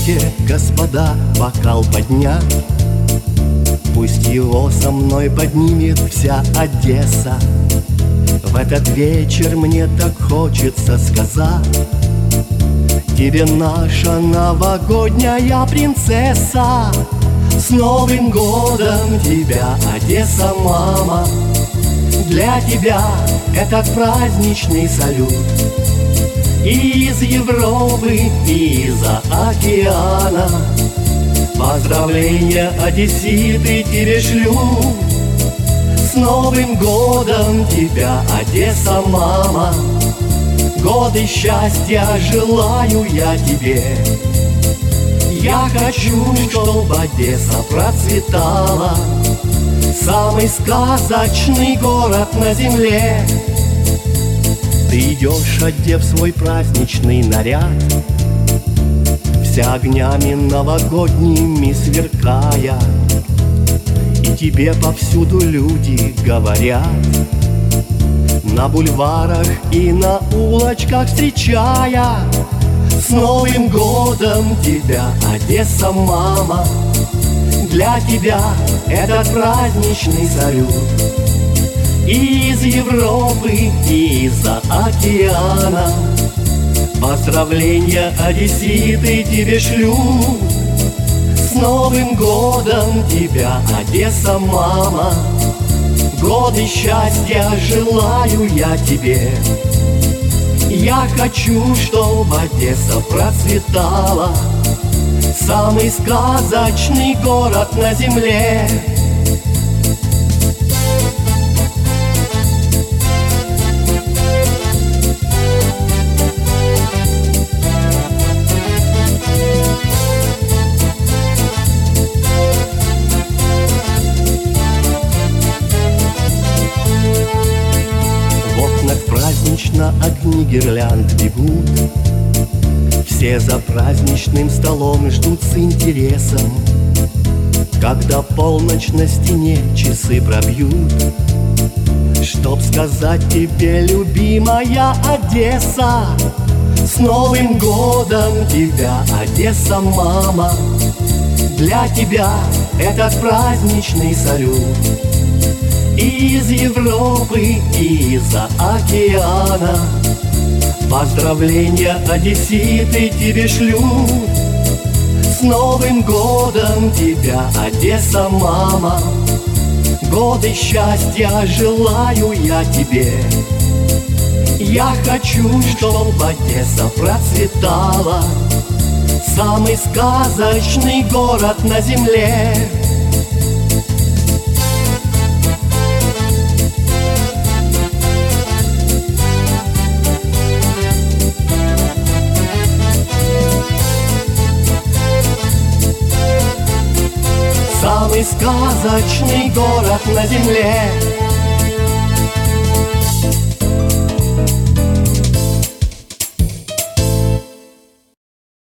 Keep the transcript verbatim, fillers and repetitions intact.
Позвольте, господа, бокал поднять. Пусть его со мной поднимет вся Одесса. В этот вечер мне так хочется сказать: тебе наша новогодняя принцесса. С Новым годом тебя, Одесса, мама! Для тебя этот праздничный салют. И из Европы, и из-за океана поздравления одесситы тебе шлют. С Новым годом тебя, Одесса, мама! Годы счастья желаю я тебе. Я хочу, чтоб Одесса процветала, самый сказочный город на земле. Ты идешь, одев свой праздничный наряд, вся огнями новогодними сверкая, и тебе повсюду люди говорят, на бульварах и на улочках встречая: с Новым годом тебя, Одесса, мама! Для тебя этот праздничный салют. И из Европы, и из-за океана поздравления одесситы тебе шлют. С Новым годом тебя, Одесса, мама! Годы счастья желаю я тебе. Я хочу, чтоб Одесса процветала, самый сказочный город на земле. Празднично огни гирлянд бегут, все за праздничным столом ждут с интересом, когда полночь на стене часы пробьют, чтоб сказать тебе, любимая Одесса: с Новым годом тебя, Одесса, мама! Для тебя этот праздничный салют. И из Европы, и из-за океана поздравления одесситы тебе шлют. С Новым годом тебя, Одесса, мама! Годы счастья желаю я тебе. Я хочу, чтоб Одесса процветала, самый сказочный город на земле. Самый сказочный город на земле.